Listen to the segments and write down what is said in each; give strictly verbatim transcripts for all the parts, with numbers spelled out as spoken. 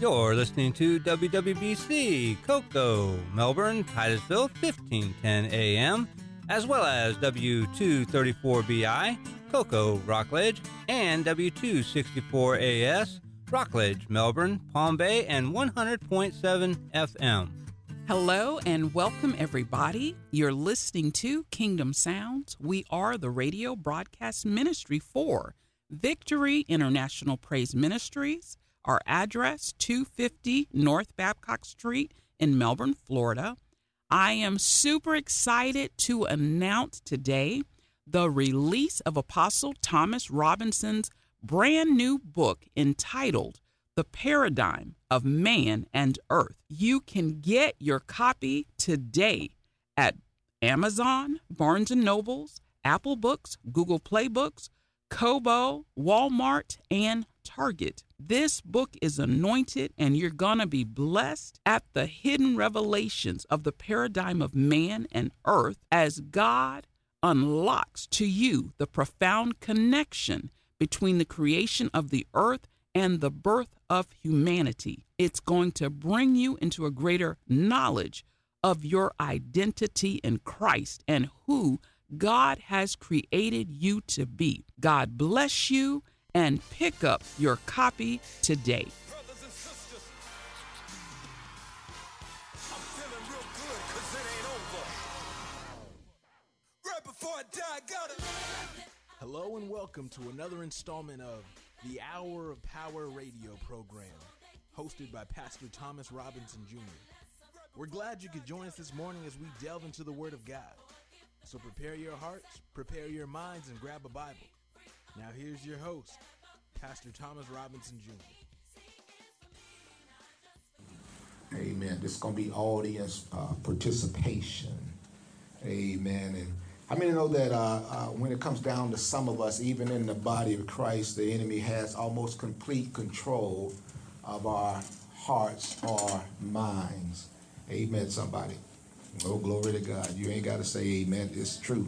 You're listening to W W B C, Cocoa, Melbourne, Titusville, fifteen ten A M, as well as W two thirty-four B I, Cocoa, Rockledge, and W two sixty-four A S, Rockledge, Melbourne, Palm Bay, and one hundred point seven F M. Hello and welcome, everybody. You're listening to Kingdom Sounds. We are the radio broadcast ministry for Victory International Praise Ministries. Our address, two fifty North Babcock Street in Melbourne, Florida. I am super excited to announce today the release of Apostle Thomas Robinson's brand new book entitled The Paradigm of Man and Earth. You can get your copy today at Amazon, Barnes and Nobles, Apple Books, Google Play Books, Kobo, Walmart, and Target. This book is anointed, and you're going to be blessed at the hidden revelations of the paradigm of man and earth as God unlocks to you the profound connection between the creation of the earth and the birth of humanity. It's going to bring you into a greater knowledge of your identity in Christ and who God has created you to be. God bless you, and pick up your copy today. Brothers and sisters, I'm feeling real good because it ain't over. Right before I die, I got it. Hello and welcome to another installment of the Hour of Power radio program, hosted by Pastor Thomas Robinson Junior We're glad you could join us this morning as we delve into the Word of God. So prepare your hearts, prepare your minds, and grab a Bible. Now here's your host, Pastor Thomas Robinson Junior Amen. This is going to be audience uh, participation. Amen. And how many know that uh, uh, when it comes down to some of us, even in the body of Christ, the enemy has almost complete control of our hearts or minds. Amen, somebody. Oh, glory to God. You ain't got to say amen. It's true.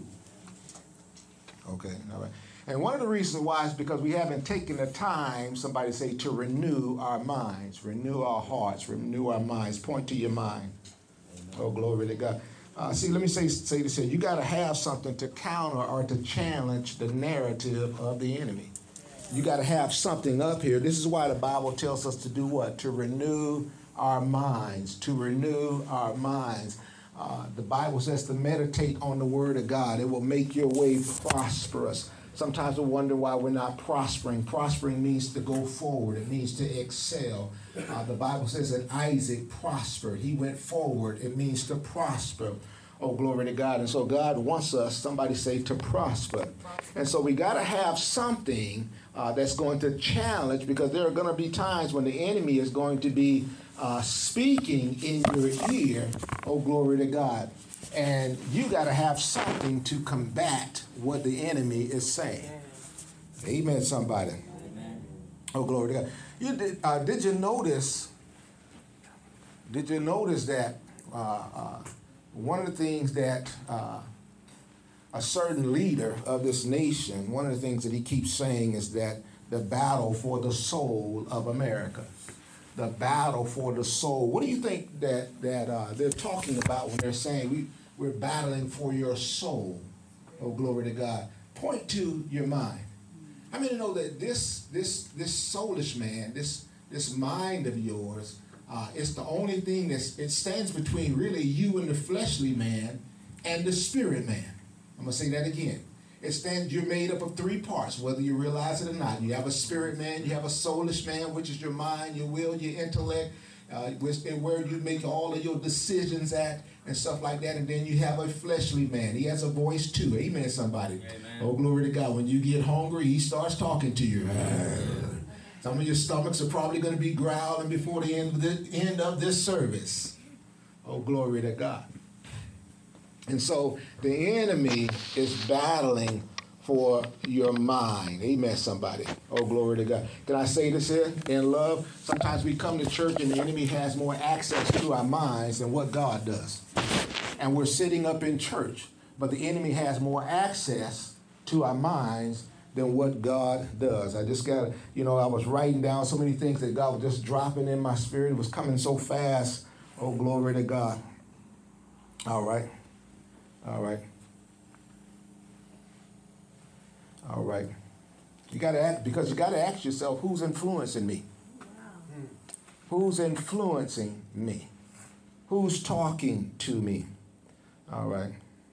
Okay, all right. And one of the reasons why is because we haven't taken the time, somebody say, to renew our minds, renew our hearts, renew our minds. Point to your mind. Amen. Oh, glory to God. Uh, see, let me say, say this here. You got to have something to counter or to challenge the narrative of the enemy. You got to have something up here. This is why the Bible tells us to do what? To renew our minds, to renew our minds. Uh, the Bible says to meditate on the Word of God. It will make your way prosperous. Sometimes we wonder why we're not prospering. Prospering means to go forward. It means to excel. Uh, the Bible says that Isaac prospered. He went forward. It means to prosper. Oh, glory to God. And so God wants us, somebody say, to prosper. And so we got to have something uh, that's going to challenge, because there are going to be times when the enemy is going to be uh, speaking in your ear. Oh, glory to God. And you got to have something to combat what the enemy is saying. Amen, somebody. Amen. Oh, glory to God. You did, uh, did you notice, did you notice that uh, uh, one of the things that uh, a certain leader of this nation, one of the things that he keeps saying is that the battle for the soul of America. The battle for the soul. What do you think that, that uh, they're talking about when they're saying we, we're battling for your soul? Oh, glory to God. Point to your mind. How many know that this this this soulish man, this this mind of yours, uh, is the only thing that's it stands between really you and the fleshly man and the spirit man. I'm gonna say that again. It stands. You're made up of three parts, whether you realize it or not. You have a spirit man, you have a soulish man, which is your mind, your will, your intellect, uh, which and where you make all of your decisions at and stuff like that. And then you have a fleshly man. He has a voice too. Amen, somebody. Amen. Oh, glory to God. When you get hungry, he starts talking to you. Some of your stomachs are probably going to be growling before the end of the end of this service. Oh, glory to God. And so the enemy is battling for your mind. Amen, somebody. Oh, glory to God. Can I say this here in love? Sometimes we come to church and the enemy has more access to our minds than what God does. And we're sitting up in church, but the enemy has more access to our minds than what God does. I just got, you know, I was writing down so many things that God was just dropping in my spirit. It was coming so fast. Oh, glory to God. All right. All right. All right. You got to ask, because you got to ask yourself, who's influencing me? Wow. Who's influencing me? Who's talking to me? All right.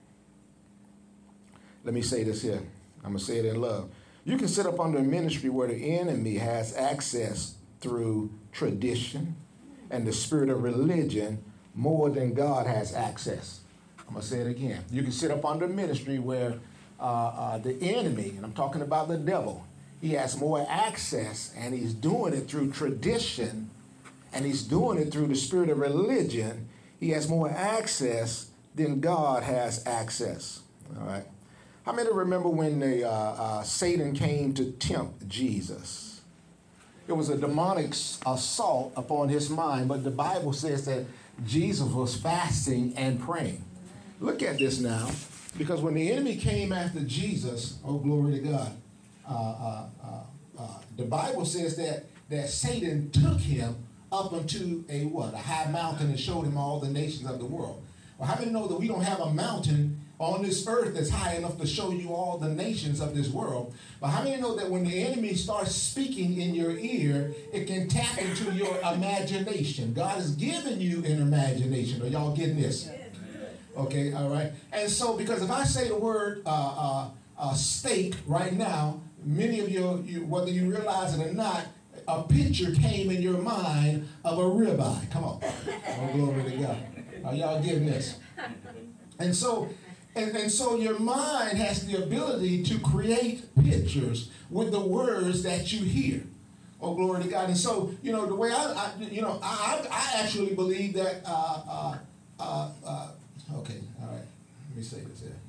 Let me say this here. I'm going to say it in love. You can sit up under a ministry where the enemy has access through tradition and the spirit of religion more than God has access. I'm going to say it again. You can sit up under a ministry where uh, uh, the enemy, and I'm talking about the devil, he has more access, and he's doing it through tradition, and he's doing it through the spirit of religion. He has more access than God has access. All right. How many remember when the, uh, uh, Satan came to tempt Jesus? It was a demonic assault upon his mind, but the Bible says that Jesus was fasting and praying. Look at this now, because when the enemy came after Jesus, oh, glory to God, uh, uh, uh, uh, the Bible says that, that Satan took him up into a what? A high mountain and showed him all the nations of the world. Well, how many know that we don't have a mountain on this earth that's high enough to show you all the nations of this world? But how many know that when the enemy starts speaking in your ear, it can tap into your imagination? God has given you an imagination. Are y'all getting this? Okay, all right. And so, because if I say the word uh, uh, uh, steak right now, many of you, you, whether you realize it or not, a picture came in your mind of a ribeye. Come on. Oh, glory to God. Are y'all getting this? And so, and, and so your mind has the ability to create pictures with the words that you hear. Oh, glory to God. And so, you know, the way I, I you know, I, I actually believe that, uh, uh, uh, uh, okay, all right, let me say this here.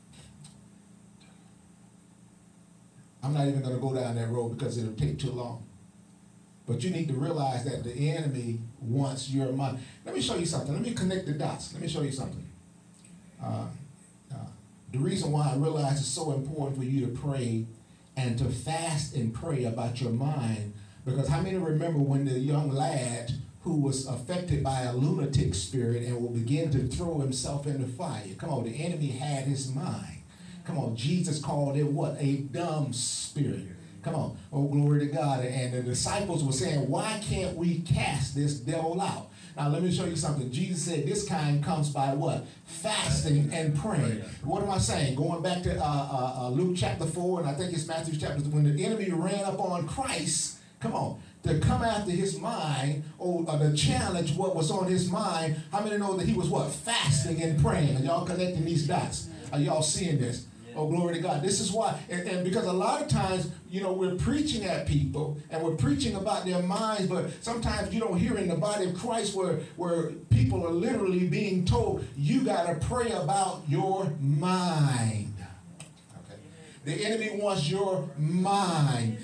I'm not even going to go down that road because it'll take too long. But you need to realize that the enemy wants your mind. Let me show you something. Let me connect the dots. Let me show you something. Uh, uh, the reason why I realize it's so important for you to pray and to fast and pray about your mind, because how many remember when the young lad who was affected by a lunatic spirit and will begin to throw himself in the fire? Come on, the enemy had his mind. Come on, Jesus called it what? A dumb spirit. Come on. Oh, glory to God. And the disciples were saying, why can't we cast this devil out? Now, let me show you something. Jesus said this kind comes by what? Fasting and praying. What am I saying? Going back to uh, uh, uh, Luke chapter four, and I think it's Matthew chapter, when the enemy ran up on Christ, come on, to come after his mind, or uh, to challenge what was on his mind. How many know that he was what? Fasting and praying. Are y'all connecting these dots? Are y'all seeing this? Oh, glory to God. This is why, and, and because a lot of times, you know, we're preaching at people and we're preaching about their minds, but sometimes you don't hear in the body of Christ where, where people are literally being told, you got to pray about your mind. Okay. The enemy wants your mind.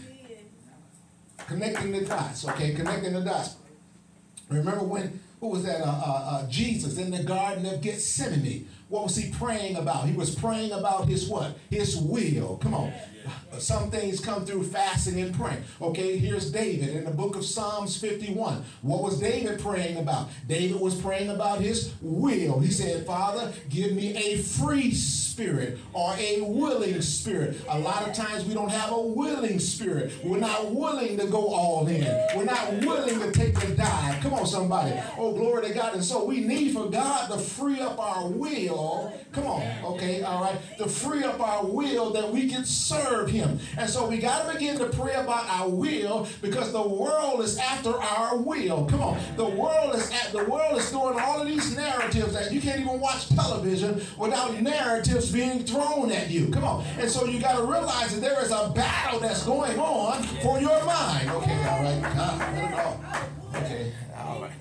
Connecting the dots, okay? Connecting the dots. Remember when, who was that? Uh, uh, uh, Jesus in the Garden of Gethsemane. What was he praying about? He was praying about his what? His will. Come on. Some things come through fasting and praying. Okay, here's David in the book of Psalms fifty-one. What was David praying about? David was praying about his will. He said, Father, give me a free spirit or a willing spirit. A lot of times we don't have a willing spirit. We're not willing to go all in. We're not willing to take the dive. Come on, somebody. Oh, glory to God. And so we need for God to free up our will. Come on. Okay, all right. To free up our will that we can serve him. And so we got to begin to pray about our will, because the world is after our will. Come on. The world is at the world is throwing all of these narratives that you can't even watch television without narratives being thrown at you. Come on. And so you got to realize that there is a battle that's going on for your mind. Okay, all right. Ah, okay, all right.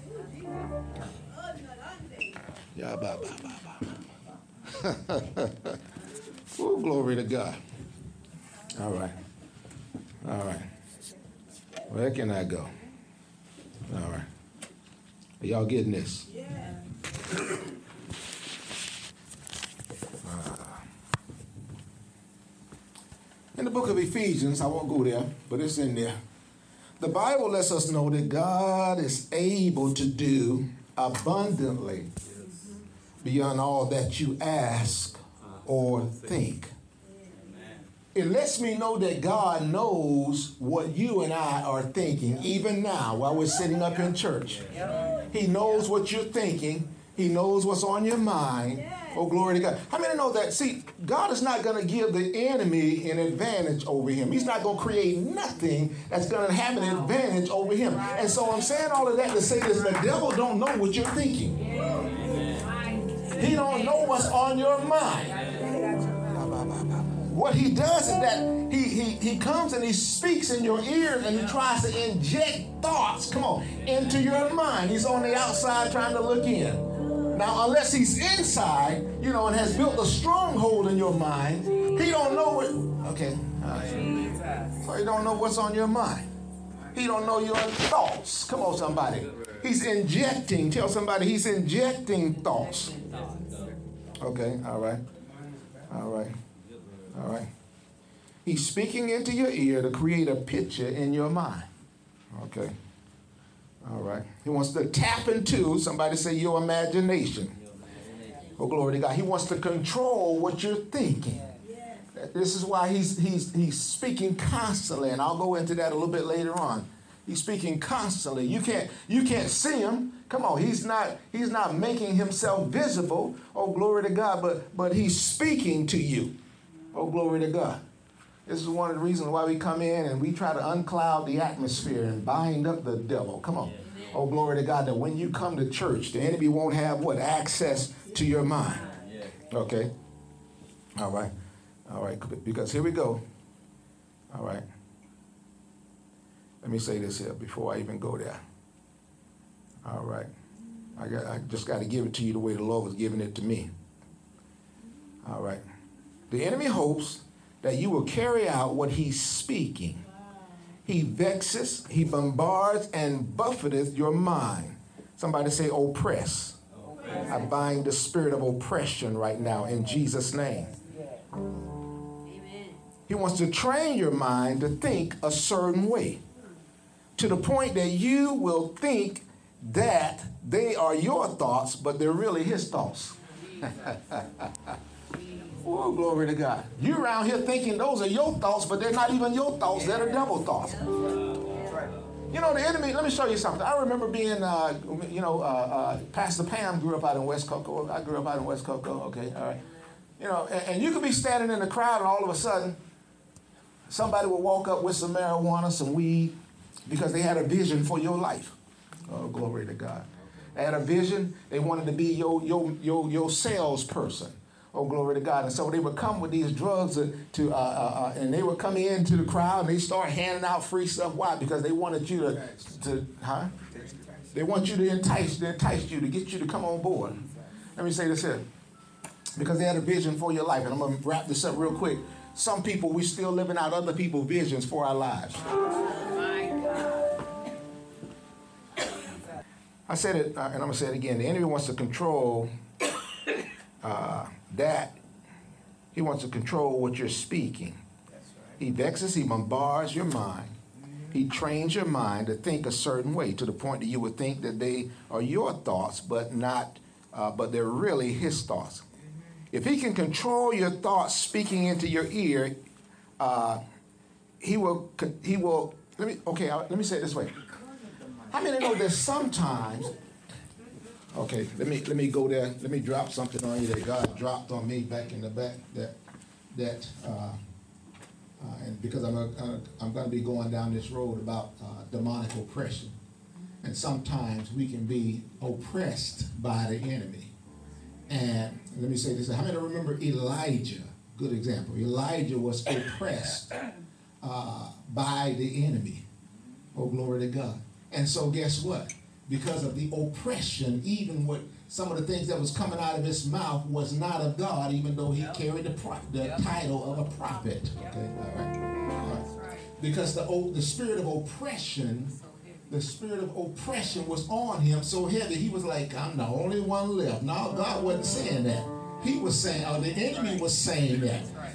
Yeah, bye, bye, bye, bye. Oh, glory to God. All right. All right. Where can I go? All right. Are y'all getting this? Yeah. uh. In the book book of Ephesians, I won't go there, but it's in there. The Bible lets us know that God is able to do abundantly beyond all that you ask or think. It lets me know that God knows what you and I are thinking, even now while we're sitting up in church. He knows what you're thinking. He knows what's on your mind. Oh, glory to God. How many know that? See, God is not going to give the enemy an advantage over him. He's not going to create nothing that's going to have an advantage over him. And so I'm saying all of that to say this: the devil don't know what you're thinking. He don't know what's on your mind. What he does is that he, he, he comes and he speaks in your ear and he tries to inject thoughts, come on, into your mind. He's on the outside trying to look in. Now, unless he's inside, you know, and has built a stronghold in your mind, he don't know what, okay, all right. So he don't know what's on your mind. He don't know your thoughts. Come on, somebody. He's injecting, tell somebody he's injecting thoughts. Okay, all right, all right. All right. He's speaking into your ear to create a picture in your mind. Okay. All right. He wants to tap into, somebody say, your imagination. Oh, glory to God. He wants to control what you're thinking. This is why he's he's he's speaking constantly, and I'll go into that a little bit later on. He's speaking constantly. You can't you can't see him. Come on, he's not he's not making himself visible. Oh, glory to God, but but he's speaking to you. Oh, glory to God. This is one of the reasons why we come in and we try to uncloud the atmosphere and bind up the devil. Come on. Oh, glory to God, that when you come to church, the enemy won't have what? Access to your mind. Okay. All right. All right. Because here we go. All right. Let me say this here before I even go there. All right. I got, I just got to give it to you the way the Lord was giving it to me. All right. The enemy hopes that you will carry out what he's speaking. He vexes, he bombards, and buffeteth your mind. Somebody say oppress. oppress. I bind the spirit of oppression right now in Jesus' name. Amen. He wants to train your mind to think a certain way, to the point that you will think that they are your thoughts, but they're really his thoughts. Oh, glory to God. You're around here thinking those are your thoughts, but they're not even your thoughts. They're the devil thoughts. You know, the enemy, let me show you something. I remember being, uh, you know, uh, uh, Pastor Pam grew up out in West Cocoa. I grew up out in West Cocoa. Okay, all right. You know, and, and you could be standing in the crowd and all of a sudden somebody would walk up with some marijuana, some weed, because they had a vision for your life. Oh, glory to God. They had a vision. They wanted to be your, your, your, your salesperson. Oh, glory to God. And so they would come with these drugs to, to uh, uh, uh, and they would come into the crowd and they start handing out free stuff. Why? Because they wanted you to, to huh? They want you to entice, to entice you, to get you to come on board. Let me say this here. Because they had a vision for your life. And I'm going to wrap this up real quick. Some people, we're still living out other people's visions for our lives. I said it, uh, and I'm going to say it again. The enemy wants to control uh, that. He wants to control what you're speaking. That's right. He vexes, he bombards your mind. Mm-hmm. He trains your mind to think a certain way to the point that you would think that they are your thoughts, but not, uh, but they're really his thoughts. Mm-hmm. If he can control your thoughts speaking into your ear, uh, he will, he will, let me, okay, let me say it this way. How many know that sometimes, okay, let me let me go there, let me drop something on you that God dropped on me back in the back, that, that uh, uh, and because I'm, a, I'm going to be going down this road about uh, demonic oppression. And sometimes we can be oppressed by the enemy. And let me say this, how many remember Elijah? Good example. Elijah was oppressed uh, by the enemy. Oh, glory to God. And so guess what? Because of the oppression, even what some of the things that was coming out of his mouth was not of God, even though he yep. carried the, pro- the yep. title of a prophet. Yep. Okay, all right. All right. Because the the spirit of oppression, the spirit of oppression was on him so heavy, he was like, I'm the only one left. No, God wasn't saying that. He was saying, or the enemy was saying that.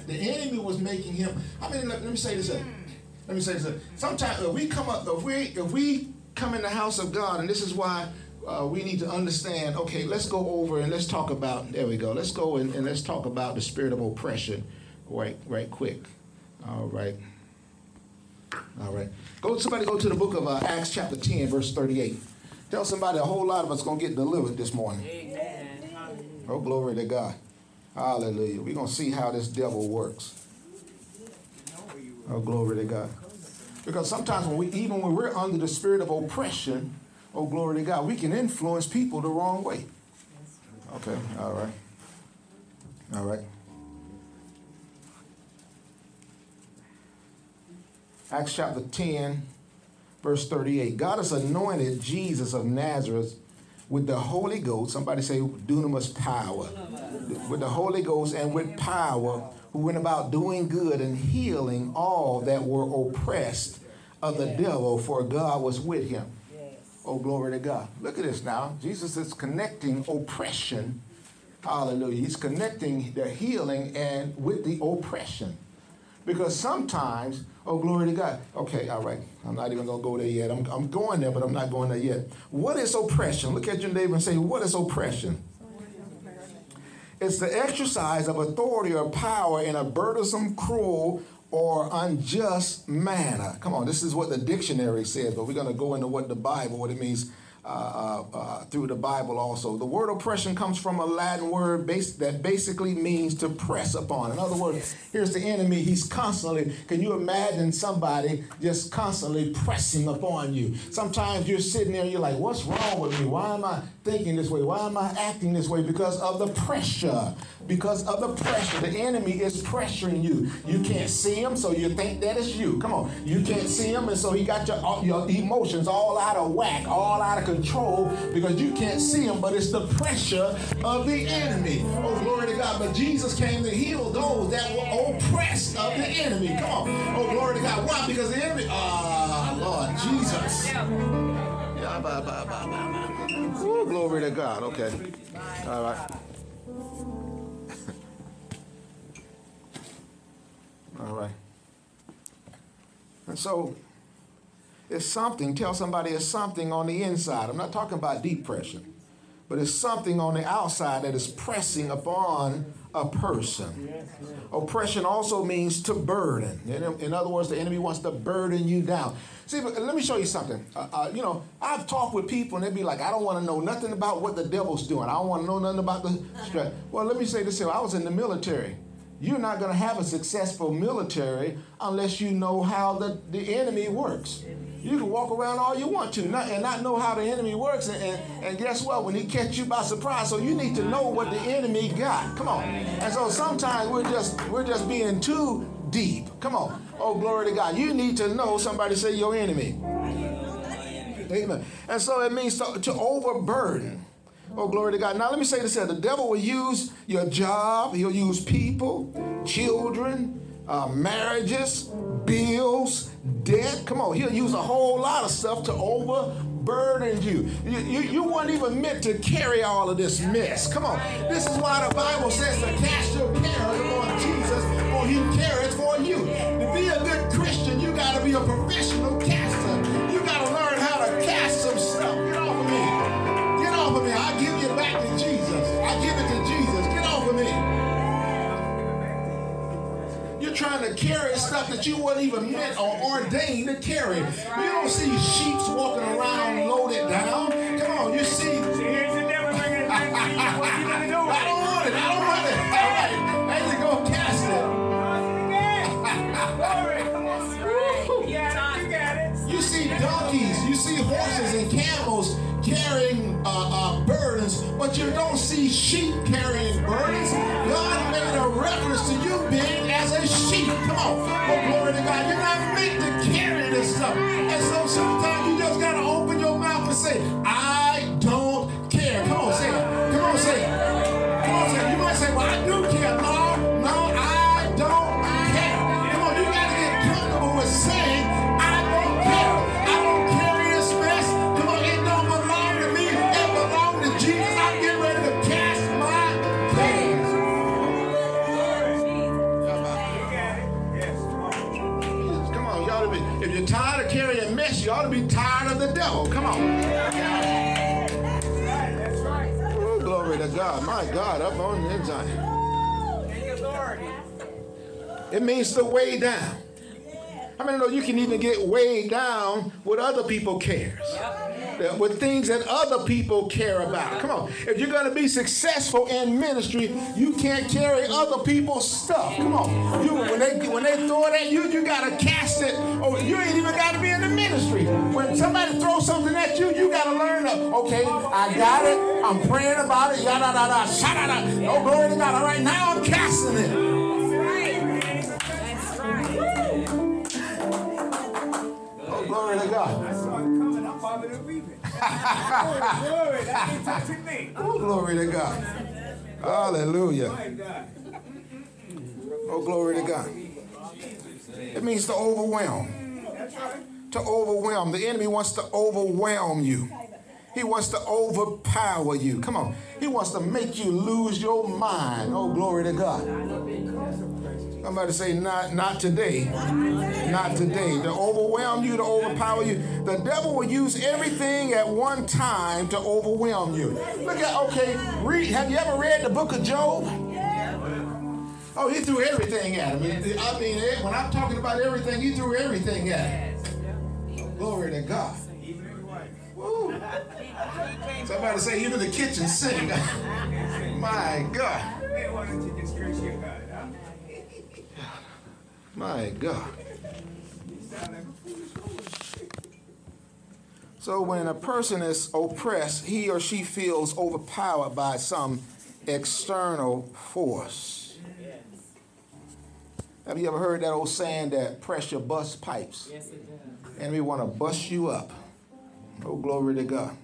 The enemy was making him. I mean, let, let me say this. Uh, let me say this. Uh, sometimes if we come up, if we if we come in the house of God, and this is why uh, we need to understand. Okay, let's go over and let's talk about. There we go. Let's go and, and let's talk about the spirit of oppression, right, right, quick. All right. All right. Go. Somebody go to the book of uh, Acts chapter ten, verse thirty-eight. Tell somebody a whole lot of us going to get delivered this morning. Amen. Oh, glory to God. Hallelujah. We're going to see how this devil works. Oh, glory to God. Because sometimes when we, even when we're under the spirit of oppression, oh, glory to God, we can influence people the wrong way. Okay. All right. All right. Acts chapter ten, verse thirty-eight. God has anointed Jesus of Nazareth with the Holy Ghost. Somebody say dunamis power. With the Holy Ghost and with power, who went about doing good and healing all that were oppressed of the devil, for God was with him. Oh, glory to God. Look at this now. Jesus is connecting oppression. Hallelujah. He's connecting the healing and with the oppression. Because sometimes, oh, glory to God. Okay, all right. I'm not even going to go there yet. I'm, I'm going there, but I'm not going there yet. What is oppression? Look at your neighbor and say, what is oppression? It's the exercise of authority or power in a burdensome, cruel, or unjust manner. Come on, this is what the dictionary says, but we're going to go into what the Bible, what it means uh, uh, uh, through the Bible also. The word oppression comes from a Latin word base, that basically means to press upon. In other words, here's the enemy. He's constantly, can you imagine somebody just constantly pressing upon you? Sometimes you're sitting there and you're like, what's wrong with me? Why am I thinking this way? Why am I acting this way? Because of the pressure. Because of the pressure. The enemy is pressuring you. You can't see him, so you think that it's you. Come on. You can't see him, and so he got your, your emotions all out of whack, all out of control, because you can't see him, but it's the pressure of the enemy. Oh, glory to God. But Jesus came to heal those that were oppressed of the enemy. Come on. Oh, glory to God. Why? Because the enemy, ah, oh, Lord Jesus. Yeah, bye, bye, bye, bye. Oh, glory to God. Okay. All right. All right. And so it's something, tell somebody it's something on the inside. I'm not talking about depression, but it's something on the outside that is pressing upon a person. Oppression also means to burden. In other words, the enemy wants to burden you down. See, but let me show you something. Uh, uh, you know, I've talked with people and they'd be like, I don't want to know nothing about what the devil's doing. I don't want to know nothing about the stress. Well, let me say this here. I was in the military. You're not going to have a successful military unless you know how the, the enemy works. You can walk around all you want to not, and not know how the enemy works. And, and, and guess what? When he catch you by surprise, so you need to know what the enemy got. Come on. And so sometimes we're just we're just being too deep. Come on. Oh, glory to God. You need to know, somebody say, your enemy. Amen. And so it means to, to overburden. Oh, glory to God. Now, let me say this here. The devil will use your job. He'll use people, children, uh, marriages, bills, debt. Come on. He'll use a whole lot of stuff to overburden you. You, you. you weren't even meant to carry all of this mess. Come on. This is why the Bible says to cast your care upon Jesus, for he cares for you. To be a good Christian, you got to be a professional caster. You got to learn how to cast some stuff. Get off of me. Get off of me. I give you back to Jesus. I give it to Jesus. Get off of me. You're trying to carry stuff that you weren't even meant or ordained to carry. You don't see sheep walking around loaded down. Come on, you see. Here's the devil bringing it back to you. What you gonna do? I don't want it. I don't want it. All right. There you go. Cast it. You see donkeys. You see horses and camels carrying uh, uh, burdens, but you don't see sheep carrying burdens. God made a reference to you being as a sheep. Come on. Oh, glory to God. You're not meant to carry this stuff. And so sometimes you just got to open your mouth and say, I don't care. Come on, say it. Come on, say it. Come on, say it. You might say, well, I do care. No, no, I don't care. Come on, you got to get comfortable with saying, I don't care. I don't carry this mess. Come on, it don't belong to me. It belongs to Jesus. I'm getting ready to cast my cares. tired of carrying mess. You ought to be tired of the devil. Come on. Oh, glory to God. My God, up on the inside. It means to weigh down. How many know you can even get weighed down with other people cares? With things that other people care about. Come on. If you're going to be successful in ministry, you can't carry other people's stuff. Come on. You, when they when they throw it at you, you got to cast it. Or you ain't even got to be in the ministry. When somebody throws something at you, you got to learn to, okay, I got it. I'm praying about it. Yada, da, da, shada, da. Oh, glory to God. All right, now I'm casting it. Oh, glory to God. Oh, glory to God. Hallelujah. Oh, glory to God. It means to overwhelm. To overwhelm. The enemy wants to overwhelm you. He wants to overpower you. Come on. He wants to make you lose your mind. Oh, glory to God. Somebody say, not, not today. Not today. To overwhelm you, to overpower you. The devil will use everything at one time to overwhelm you. Look at, okay, read. Have you ever read the book of Job? Oh, he threw everything at him. I mean, when I'm talking about everything, he threw everything at him. Glory to God. Woo. Somebody say, even the kitchen sink. My God. My God. So when a person is oppressed, he or she feels overpowered by some external force. Have you ever heard that old saying that pressure busts pipes? Yes, it does. And we want to bust you up. Oh, glory to God.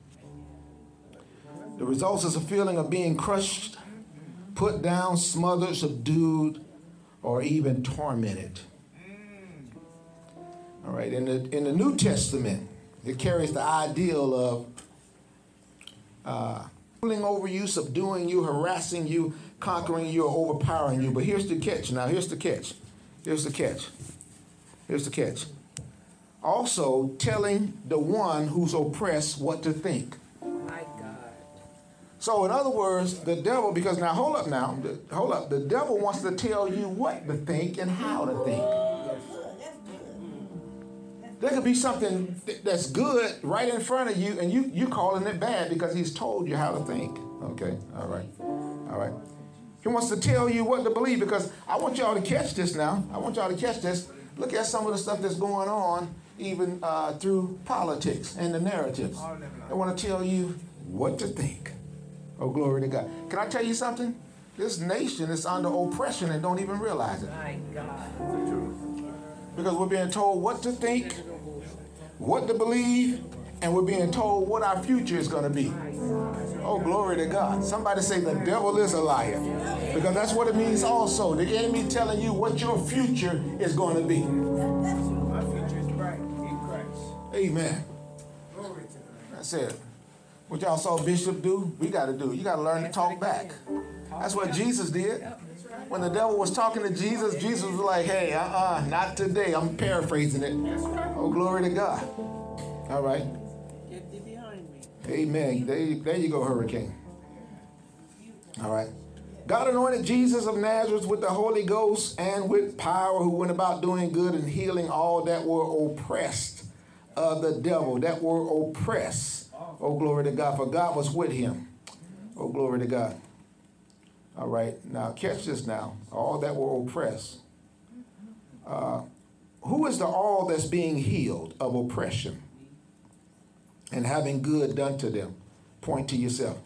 The result is a feeling of being crushed, put down, smothered, subdued, or even tormented. All right, in the, in the New Testament, it carries the ideal of uh, ruling over you, subduing you, harassing you, conquering you, or overpowering you. But here's the catch. Now, here's the catch. Here's the catch. Here's the catch. Also, telling the one who's oppressed what to think. My God. So, in other words, the devil, because now, hold up now, the, hold up. The devil wants to tell you what to think and how to think. There could be something th- that's good right in front of you, and you you calling it bad because he's told you how to think. Okay, all right, all right. He wants to tell you what to believe, because I want y'all to catch this now. I want y'all to catch this. Look at some of the stuff that's going on, even uh, through politics and the narratives. They want to tell you what to think. Oh, glory to God. Can I tell you something? This nation is under oppression and don't even realize it. My God. Because we're being told what to think, what to believe, and we're being told what our future is going to be. Oh, glory to God. Somebody say the devil is a liar. Because that's what it means also. The enemy telling you what your future is going to be. My future is bright in Christ. Amen. Glory to God. That's it. What y'all saw Bishop do, we got to do. You got to learn to talk back. That's what Jesus did. When the devil was talking to Jesus, Jesus was like, hey, uh-uh, not today. I'm paraphrasing it. Oh, glory to God. All right. Get thee behind me. Amen. There, there you go, Hurricane. All right. God anointed Jesus of Nazareth with the Holy Ghost and with power, who went about doing good and healing all that were oppressed of the devil, that were oppressed. Oh, glory to God, for God was with him. Oh, glory to God. All right, now catch this now. All that were oppressed. Uh, who is the all that's being healed of oppression and having good done to them? Point to yourself.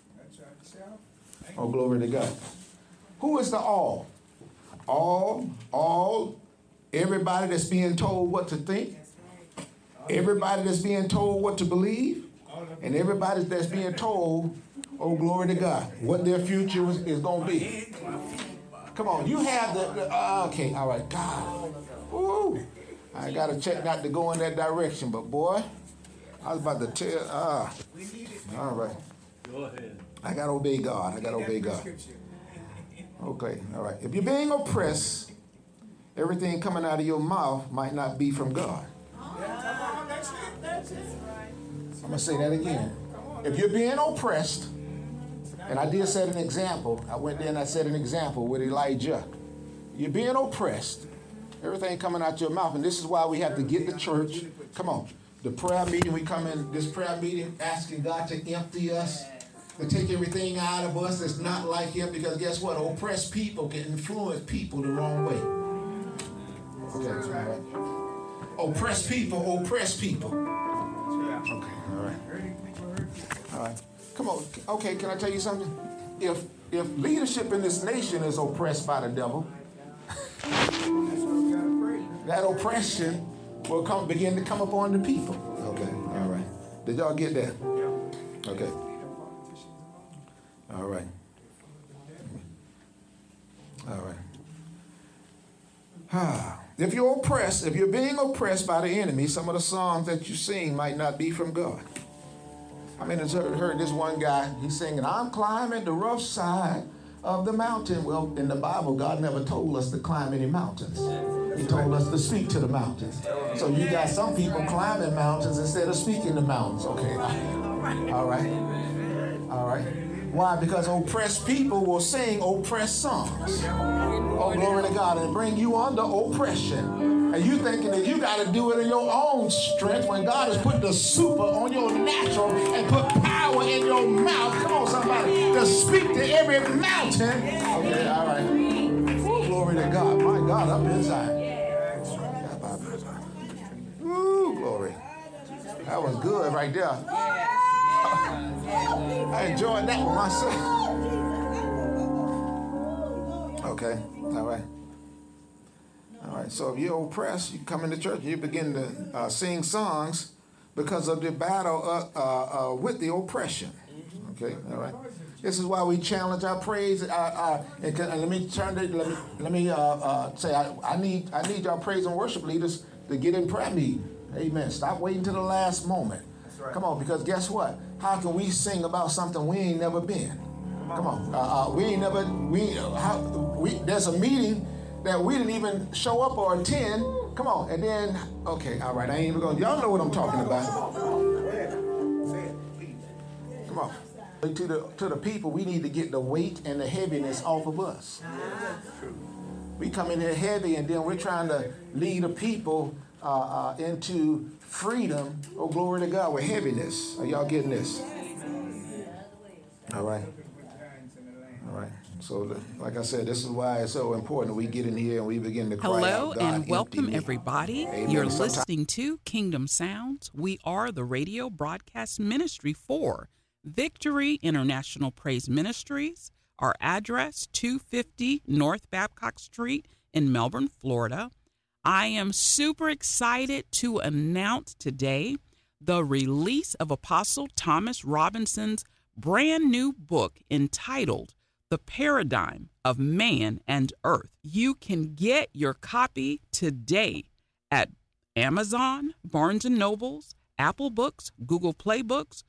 Oh, glory to God. Who is the all? All, all, everybody that's being told what to think, everybody that's being told what to believe, and everybody that's being told, oh, glory to God, what their future is, is going to be. Come on, you have the, the uh, okay, all right, God. Woo. I got to check not to go in that direction, but boy, I was about to tell, ah, uh, all right. Go ahead. I got to obey God. I got to obey God. Okay, all right. If you're being oppressed, everything coming out of your mouth might not be from God. I'm going to say that again. If you're being oppressed, and I did set an example. I went there and I set an example with Elijah. You're being oppressed. Everything coming out your mouth. And this is why we have to get the church. Come on. The prayer meeting, we come in this prayer meeting asking God to empty us, to take everything out of us that's not like him. Because guess what? Oppressed people can influence people the wrong way. Okay, all right. Oppressed people, oppress people. Okay, all right. All right. Come on. Okay, can I tell you something? If if leadership in this nation is oppressed by the devil, that oppression will come begin to come upon the people. Okay, all right. Did y'all get that? Okay. All right. All right. Ah. If you're oppressed, if you're being oppressed by the enemy, some of the songs that you sing might not be from God. I mean, I heard, heard this one guy, he's singing, I'm climbing the rough side of the mountain. Well, in the Bible, God never told us to climb any mountains. He told us to speak to the mountains. So you got some people climbing mountains instead of speaking to mountains. Okay, all right, all right. Why? Because oppressed people will sing oppressed songs. Oh, glory to God, and bring you under oppression. And you thinking that you got to do it in your own strength when God has put the super on your natural and put power in your mouth. Come on, somebody, to speak to every mountain. Okay, all right. Ooh, glory to God. My God, up inside. Ooh, glory. That was good right there. I enjoyed that one myself. Okay, all right. All right, so if you're oppressed, you come into church and you begin to uh, sing songs because of the battle uh, uh, uh, with the oppression. Okay, all right. This is why we challenge our praise. Uh, uh, and, can, and let me turn to let me let me uh, uh, say I, I need I need y'all praise and worship leaders to get in prayer meeting. Amen. Stop waiting to the last moment. Right. Come on, because guess what? How can we sing about something we ain't never been? Come on, uh, uh, we ain't never we how we there's a meeting that we didn't even show up or attend. Come on, and then okay, all right, I ain't even going. Y'all know what I'm talking about. Come on. To the to the people, we need to get the weight and the heaviness off of us. We come in here heavy, and then we're trying to lead the people uh, uh, into freedom. Oh, glory to God with heaviness. Are y'all getting this? All right. All right. So, like I said, this is why it's so important we get in here and we begin to cry Hello out, God, and welcome, empty me. everybody. Amen. You're Sometimes- listening to Kingdom Sounds. We are the radio broadcast ministry for Victory International Praise Ministries. Our address, two fifty North Babcock Street in Melbourne, Florida. I am super excited to announce today the release of Apostle Thomas Robinson's brand new book entitled The Paradigm of Man and Earth. You can get your copy today at Amazon, Barnes and Nobles, Apple Books, Google Play Books,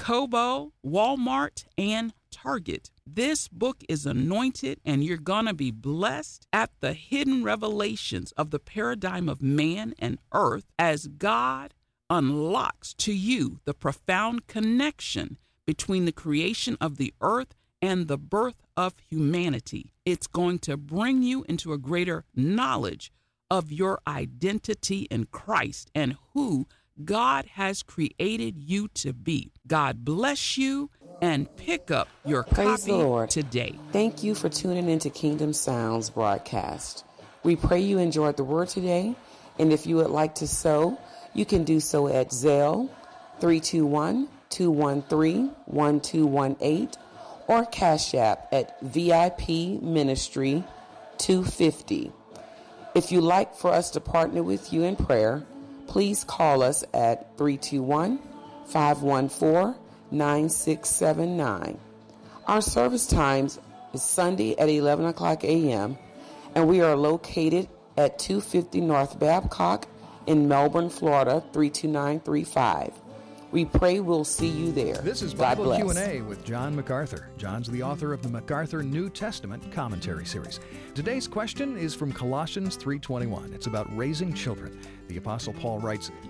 Kobo, Walmart, and Target. This book is anointed, and you're going to be blessed at the hidden revelations of the paradigm of man and earth as God unlocks to you the profound connection between the creation of the earth and the birth of humanity. It's going to bring you into a greater knowledge of your identity in Christ and who God has created you to be. God bless you, and pick up your Praise copy the Lord. today. Thank you for tuning into Kingdom Sounds broadcast. We pray you enjoyed the word today, and if you would like to sow, you can do so at Zelle three two one, two one three, one two one eight or Cash App at V I P Ministry two fifty. If you'd like for us to partner with you in prayer, please call us at three two one, five one four, nine six seven nine. Our service times is Sunday at eleven o'clock a.m. and we are located at two fifty North Babcock in Melbourne, Florida, three two nine three five. We pray we'll see you there. This is God Bible bless. Q and A with John MacArthur. John's the author of the MacArthur New Testament Commentary Series. Today's question is from Colossians three twenty-one. It's about raising children. The Apostle Paul writes,